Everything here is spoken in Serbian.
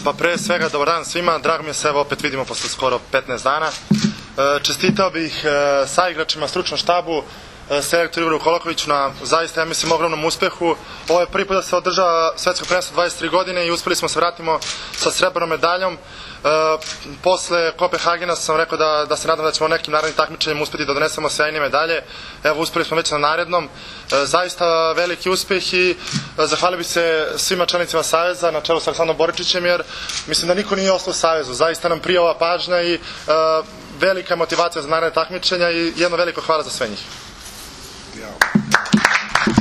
Pa pre svega, dobar dan svima, drago mi je se evo opet vidimo posle skoro 15 dana. Čestitao bih saigračima, stručnom štabu, selektoru Igoru Kolakoviću na zaista, ja mislim, ogromnom uspehu. Ovo je prvi put da se održava svetsko prvenstvo 23 godine i uspeli smo se vratimo sa srebrnom medaljom. Posle Kopenhagena sam rekao da se nadam da ćemo nekim narednim takmičenjem uspeti da donesemo sjajne medalje. Evo, uspeli smo već na narednom. Zaista veliki uspeh i zahvalio bih se svima članicima Saveza na čelu sa Aleksandrom Boričićem, jer mislim da niko nije ostao u Savezu. Zaista nam prija ova pažnja i velika motivacija za naredne takmičenja i jedno veliko hvala za sve njih.